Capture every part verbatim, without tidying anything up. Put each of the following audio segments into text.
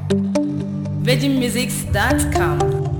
Virgin Musics dot com.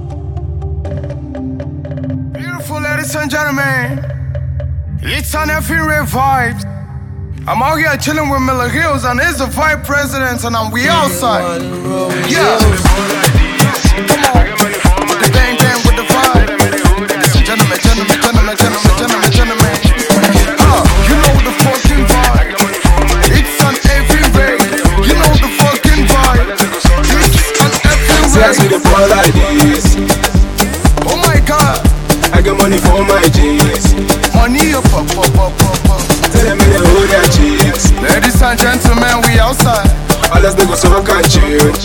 Beautiful ladies and gentlemen, it's an effing rave vibes. I'm out here chilling with Miller Hills and he's the vice president and I'm we outside. Yeah. Come on. With the bang bang with the vibe. Gentlemen, gentlemen, gentlemen, gentlemen, gentlemen, gentlemen. Uh, you know the fucking vibe. It's an effing rave. You know the fucking vibe. It's an effing See, I see the ball like this. Oh my God. I got money for my jeans. Money up, up, up, up, up, up. Tell them me they hold their cheeks. Ladies and gentlemen, we outside. All us they go so I can't chill.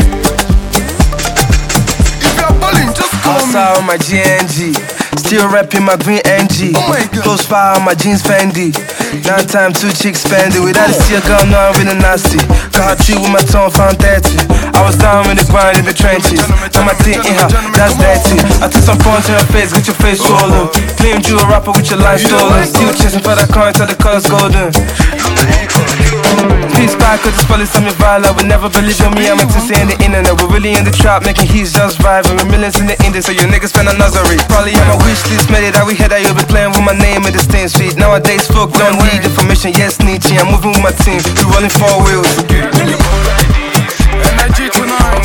If you're balling, just call me. Outside on my G N G, still rapping my green N G. Oh my God. Close fire on my jeans Fendi. Nine time two chicks spending. Without a see a girl, no I'm really nasty. Got her tree with my tongue found thirty. I was down in the grind in the trenches. Now my team in her, that's dirty. I took some punch in her face, get your face swollen. Claimed you a rapper with your life stolen. Still chasing for that coin till the color's golden. Peace back, cause this police on me violent. Would never believe in me, I'm into saying the internet. We're really in the trap, making heats just vibing. We're millions in the indie, so your niggas spend a nursery. Probably on my wish list, made it that we hear that you'll be playing with my name in the stain street. Nowadays, folk don't need information, yes, Nietzsche. I'm moving with my team, we rolling four wheels. Energy tonight.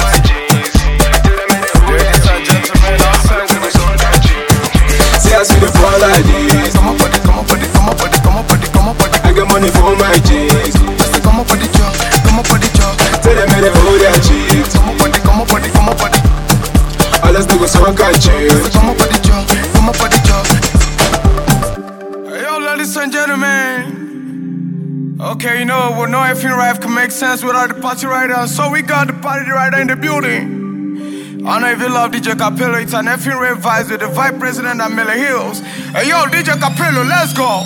Ladies and gentlemen, outside with us. See, I see the ball like this. Come up, buddy, come up, buddy, come up, buddy, come up, buddy, come up, buddy. I got money for my jeans. Come up, buddy, job, come up, buddy, job. Tell them me they hold their cheeks. Come up, buddy, come up, buddy, come up, buddy. All us they go so I can't chill. Come up, buddy, job, come up, buddy, job. Hey, yo, ladies and gentlemen. Okay, you know, well, no effing rap can make sense without the party rider. So we got the party rider in the building. I know if you love D J Capello, it's an effing rave vibes with the vice president at Miller Hills. Hey, yo, D J Capello, let's go.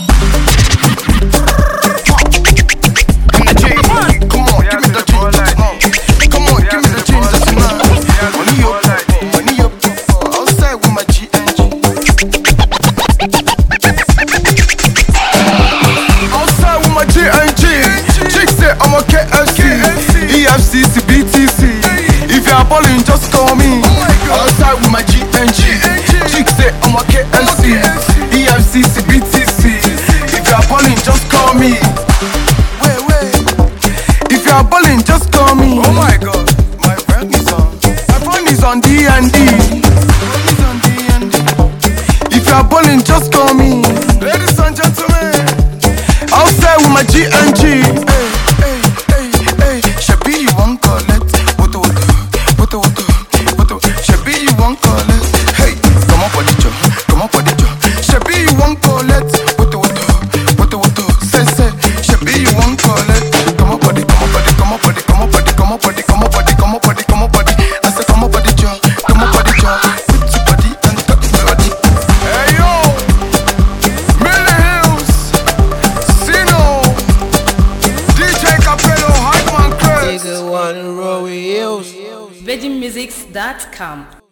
Energy. Come on, give me the jeans. Come on, give me the jeans that's tonight. Money up, money up. Outside with my G N G. Outside with my G N G. Chicks say I'm a K F C, E F C C, B T C. If you're balling, just call me. Outside with my G N G. Chicks say I'm a K F C, E F C C, B T C. If you're balling, just call me. Wait, wait. If you're balling, just call me. Oh my God, my friend is on. My friend is on D and D. If you're balling, just call me. Ladies and gentlemen, outside with my G N G. Hey, hey, hey, hey. Shabi, you won't call it. What the, what the, what the, what the, what the. Shabi, you won't call it. Hey, come up, body job, come up, body job. Shabi, you won't call it. What the, what the, what the, what the. Say, say. Shabi, you won't call it. Come up, body, come up, body, come up, body, come up, body, come up, body, come up, body, come up, body, come up, body. I say, come up, body job, come up, body job. Put your body and touch my body. Hey yo, Miller Hills, Sino, D J Capello, Hypeman Chris. Virgin Musics dot com.